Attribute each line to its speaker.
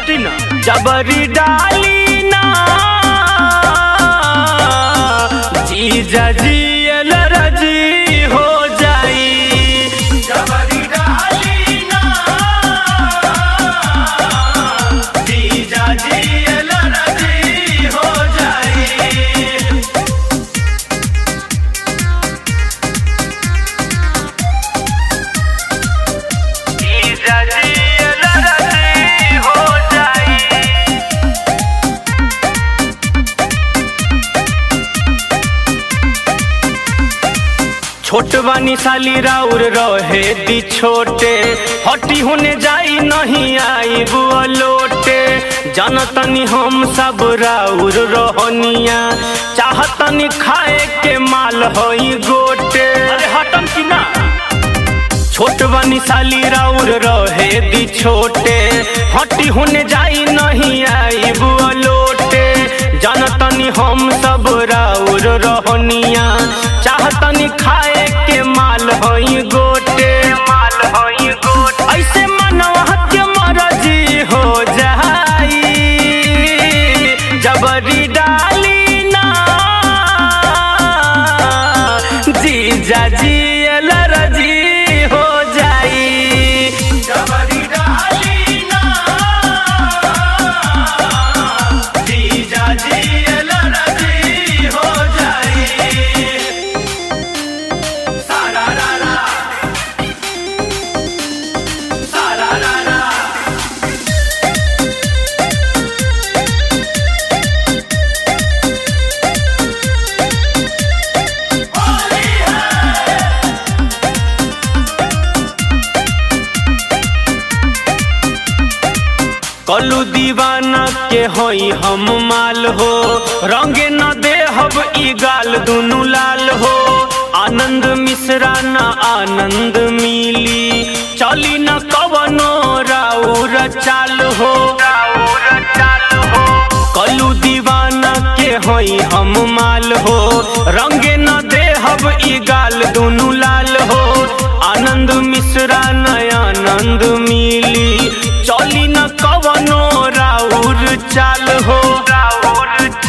Speaker 1: हटी ना जबरी डाली ना जीजा जी एलर्जी हो जाई जबरी डाली ना जीजा जी एलर्जी हो जाई जीजा जी एलर्जी हो जाई। छोट बानी साली राउर रहे दी छोटे हटी होने जाई नहीं आई बुआ लोटे जनतनी हम सब राउर रहनिया चाहतनी खाए के माल होई गोटे अरे हटम की ना छोट बानी साली राउर रहे दी छोटे हटी होने जाई नहीं आई बुआ लोटे जनतनी हम सब राउर रहनिया चाहतनी खाए के माल होई गोटे ऐसे मनवा के मर्जी हो जाई जबरी डाली ना जीजा जी एलर्जी हो जाई जबरी डाली ना जीजा जी एलर्जी हो जाई सारा रा सारा रा कलू दीवाना के होई हम माल हो रंगे न दे हब ई गाल दुनु लाल हो आनंद मिश्रा न आनंद मिली चली न कवनो राउर चाल हो कलू दीवाना के होई हम माल हो रंगे न दे हब ई गाल दुनु लाल हो आनंद मिश्रा न आनंद मिली चली न कवनो राउर चाल हो